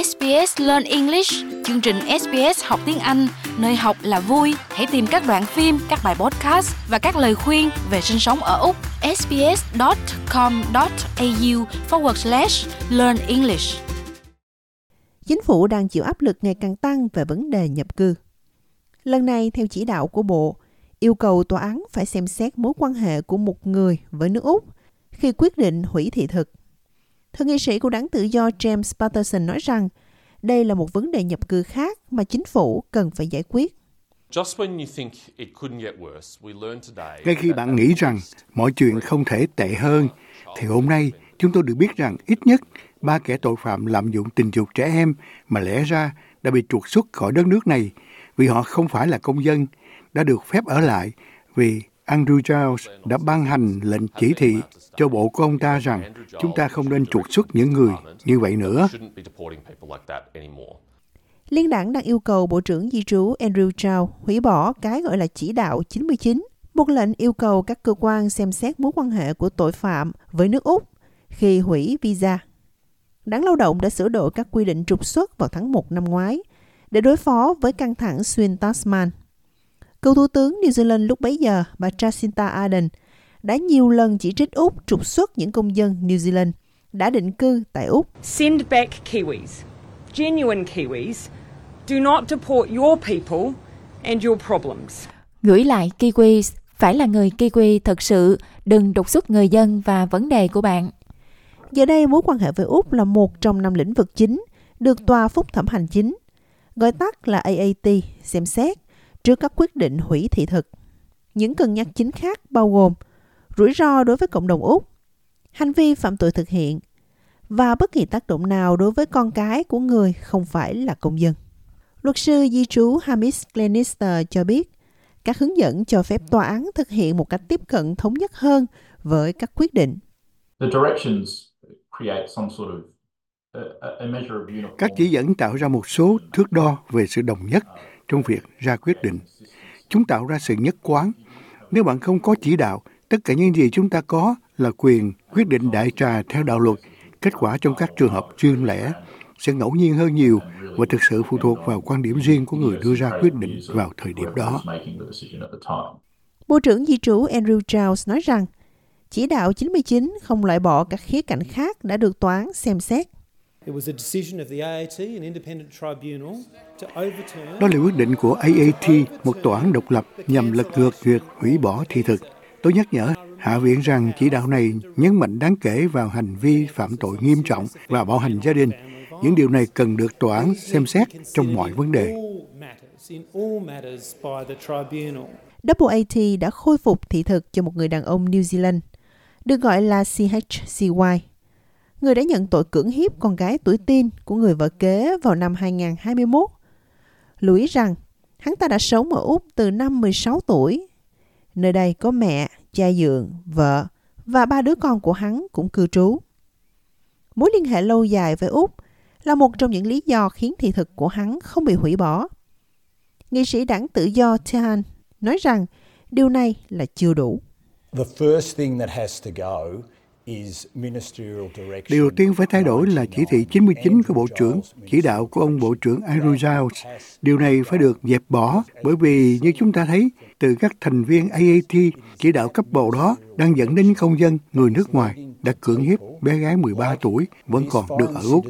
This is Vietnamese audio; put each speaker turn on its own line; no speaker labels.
SBS Learn English, chương trình SBS học tiếng Anh, nơi học là vui. Hãy tìm các đoạn phim, các bài podcast và các lời khuyên về sinh sống ở Úc. sbs.com.au/learn English.
Chính phủ đang chịu áp lực ngày càng tăng về vấn đề nhập cư. Lần này, theo chỉ đạo của Bộ, yêu cầu tòa án phải xem xét mối quan hệ của một người với nước Úc khi quyết định hủy thị thực. Thượng nghị sĩ của đảng tự do James Paterson nói rằng đây là một vấn đề nhập cư khác mà chính phủ cần phải giải quyết.
Ngay khi bạn nghĩ rằng mọi chuyện không thể tệ hơn, thì hôm nay chúng tôi được biết rằng ít nhất 3 kẻ tội phạm lạm dụng tình dục trẻ em mà lẽ ra đã bị trục xuất khỏi đất nước này vì họ không phải là công dân, đã được phép ở lại vì Andrew Giles đã ban hành lệnh chỉ thị cho bộ của ông ta rằng chúng ta không nên trục xuất những người như vậy nữa.
Liên đảng đang yêu cầu Bộ trưởng Di trú Andrew Giles hủy bỏ cái gọi là chỉ đạo 99, một lệnh yêu cầu các cơ quan xem xét mối quan hệ của tội phạm với nước Úc khi hủy visa. Đảng Lao động đã sửa đổi các quy định trục xuất vào tháng 1 năm ngoái để đối phó với căng thẳng xuyên Tasman. Cựu Thủ tướng New Zealand lúc bấy giờ, bà Jacinda Ardern, đã nhiều lần chỉ trích Úc trục xuất những công dân New Zealand đã định cư tại Úc.
Send back Kiwis, genuine Kiwis. Do not deport your people and your problems.
Gửi lại Kiwis, phải là người Kiwi thật sự, đừng trục xuất người dân và vấn đề của bạn.
Giờ đây, mối quan hệ với Úc là một trong 5 lĩnh vực chính được Tòa Phúc thẩm Hành chính, gọi tắt là AAT, xem xét trước các quyết định hủy thị thực. Những cân nhắc chính khác bao gồm rủi ro đối với cộng đồng Úc, hành vi phạm tội thực hiện và bất kỳ tác động nào đối với con cái của người không phải là công dân. Luật sư di trú Hamish Glenister cho biết các hướng dẫn cho phép tòa án thực hiện một cách tiếp cận thống nhất hơn với các quyết định.
Các chỉ dẫn tạo ra một số thước đo về sự đồng nhất trong việc ra quyết định. Chúng tạo ra sự nhất quán. Nếu bạn không có chỉ đạo, tất cả những gì chúng ta có là quyền quyết định đại trà theo đạo luật. Kết quả trong các trường hợp riêng lẻ sẽ ngẫu nhiên hơn nhiều và thực sự phụ thuộc vào quan điểm riêng của người đưa ra quyết định vào thời điểm đó.
Bộ trưởng Di trú Andrew Giles nói rằng chỉ đạo 99 không loại bỏ các khía cạnh khác đã được tòa án xem xét.
Đó là quyết định của AAT, một tòa án độc lập nhằm lật ngược việc hủy bỏ thị thực. Tôi nhắc nhở Hạ viện rằng chỉ đạo này nhấn mạnh đáng kể vào hành vi phạm tội nghiêm trọng và bạo hành gia đình. Những điều này cần được tòa án xem xét trong mọi vấn đề.
AAT đã khôi phục thị thực cho một người đàn ông New Zealand, được gọi là CHCY, người đã nhận tội cưỡng hiếp con gái tuổi teen của người vợ kế vào năm 2021. Lưu ý rằng, hắn ta đã sống ở Úc từ năm 16 tuổi. Nơi đây có mẹ, cha dượng, vợ và 3 đứa con của hắn cũng cư trú. Mối liên hệ lâu dài với Úc là một trong những lý do khiến thị thực của hắn không bị hủy bỏ. Nghị sĩ đảng tự do Tehan nói rằng điều này là chưa đủ.
Điều đầu tiên phải thay đổi là chỉ thị 99 của Bộ trưởng, chỉ đạo của ông Bộ trưởng Andrew Giles. Điều này phải được dẹp bỏ bởi vì như chúng ta thấy từ các thành viên AAT, chỉ đạo cấp bộ đó đang dẫn đến công dân người nước ngoài đã cưỡng hiếp bé gái 13 tuổi vẫn còn được ở Úc.